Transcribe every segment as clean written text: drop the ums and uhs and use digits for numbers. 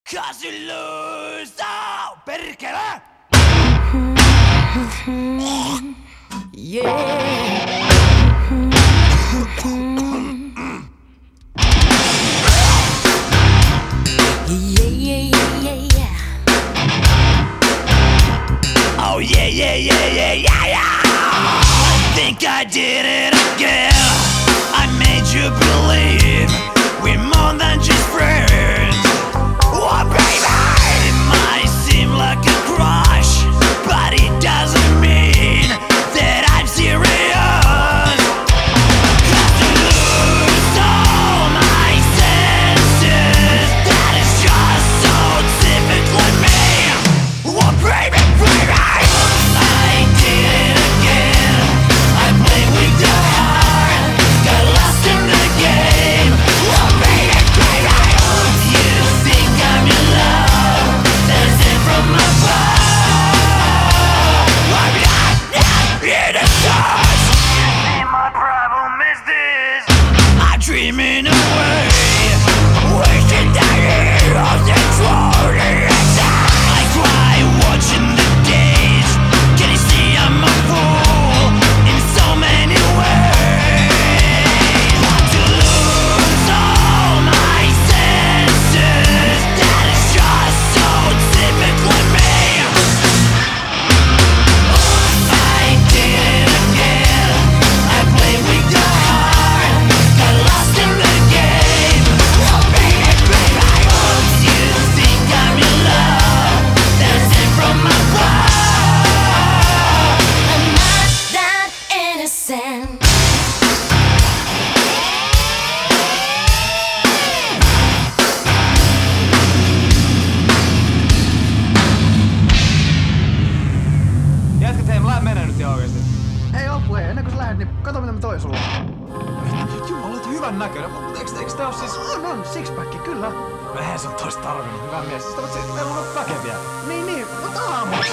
'Cause you lose, oh, perkele! Yeah. Oh yeah, yeah, yeah, yeah, yeah, yeah. I think I did it again. I made you believe we're more than just friends. Oh baby, it might seem like a crush, but it doesn't mean that I'm serious. 'Cause you lose all my senses. That is just so typically me. Oh baby, baby, I did it again. I played with your heart, got lost in the game. Oh baby, baby, you think I'm in love, dancing from above. I'm not in a touch. And my problem is this: I'm dreaming away, wishing that it wasn't true. I cry watching the days. Can you see I'm a fool in so many ways? To lose all my senses, that is just so typically me. I did it again. I played with your heart, got lost in the game. Oh baby, baby, you think I'm in love, dancing from above. I'm not that innocent. Jätkät, hei, mä menen nyt ihan oikeesti. Hei Oppu, hei, ennen kuin sä lähdet, niin kato mitä mä toin sulle. Jumala, olet hyvän näköinen, mutta eiks tää oo siis... On, sixpack, kyllä. No eihän se tois tarvinnut, hyvä mies. Sitä voit siis, meillä on väkeviä. Niin, mutta aamuksi.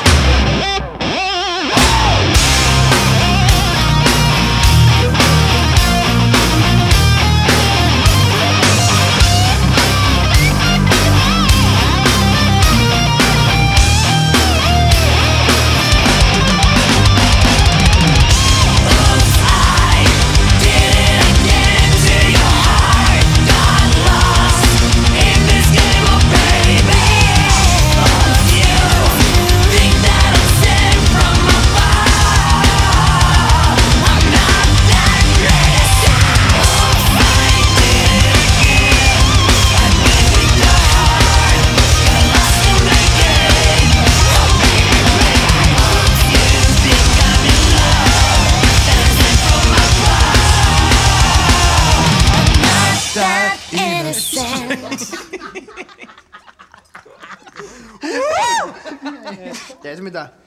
That innocent. Ei se mitään.